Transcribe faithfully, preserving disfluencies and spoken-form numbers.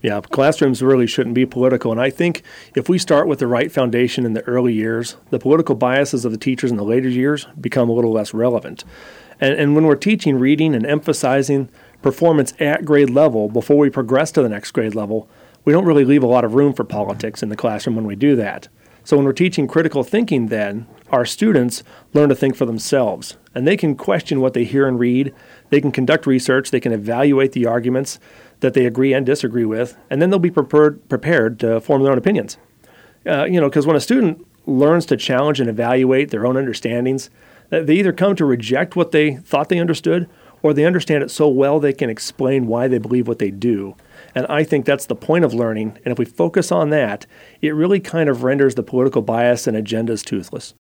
Yeah, classrooms really shouldn't be political. And I think if we start with the right foundation in the early years, the political biases of the teachers in the later years become a little less relevant. And, and when we're teaching reading and emphasizing performance at grade level before we progress to the next grade level, we don't really leave a lot of room for politics in the classroom when we do that. So when we're teaching critical thinking then, our students learn to think for themselves. And they can question what they hear and read. They can conduct research. They can evaluate the arguments that they agree and disagree with. And then they'll be prepared, prepared to form their own opinions. Uh, you know, because when a student learns to challenge and evaluate their own understandings, they either come to reject what they thought they understood, or they understand it so well they can explain why they believe what they do. And I think that's the point of learning. And if we focus on that, it really kind of renders the political bias and agendas toothless.